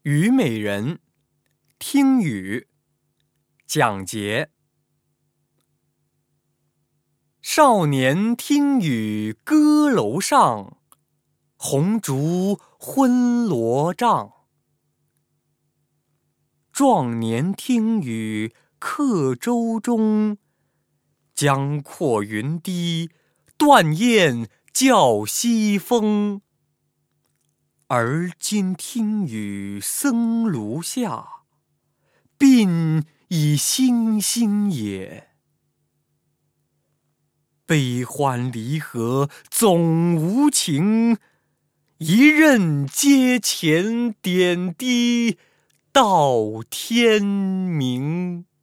虞美人，听雨，蒋捷。少年听雨歌楼上，红烛昏罗帐。壮年听雨客舟中，江阔云低，断雁叫西风。而今听雨僧庐下，鬓已星星也。悲欢离合总无情，一任阶前点滴到天明。